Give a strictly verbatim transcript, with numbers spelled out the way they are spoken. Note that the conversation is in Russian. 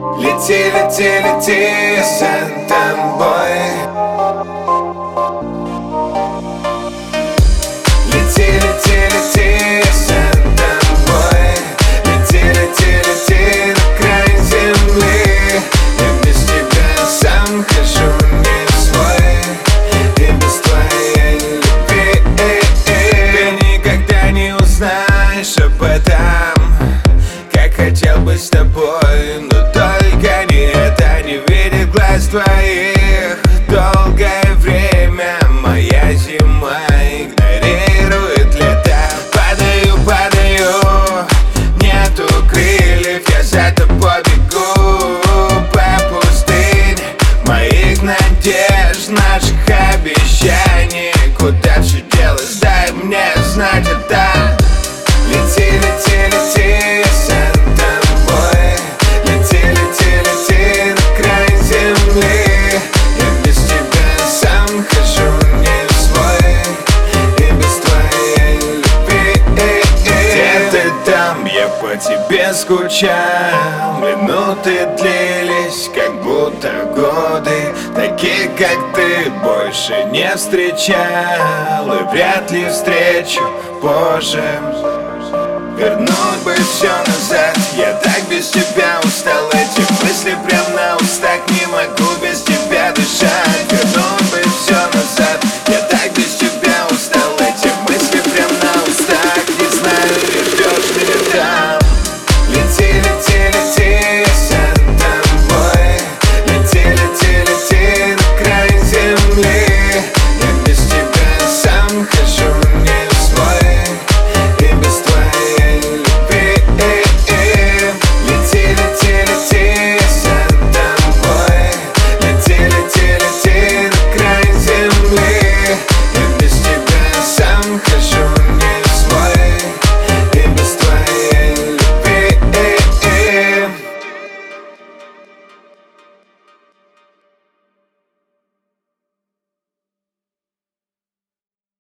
Лети, лети, лети за тобой. Лети, лети, лети за тобой. Лети, лети, лети на край земли. Я без тебя сам хожу не свой, и без твоей любви ты никогда не узнаешь об этом, как хотел быть с тобой, но только не это не видит глаз твоих. Долгое время моя зима игнорирует лето. Падаю, падаю, нету крыльев, я за тобой бегу по пустыне моих надежд, наших обещаний. Куда все делось, дай мне знать это. Лети, лети, лети за тобой. Лети, лети, лети на край земли. Я без тебя сам хожу не свой, и без твоей любви. Где ты там? Я по тебе скучал. Минуты длились, как будто годы. Таких, как ты, больше не встречал, и вряд ли встречу позже. Вернуть бы все назад, я так без тебя устал.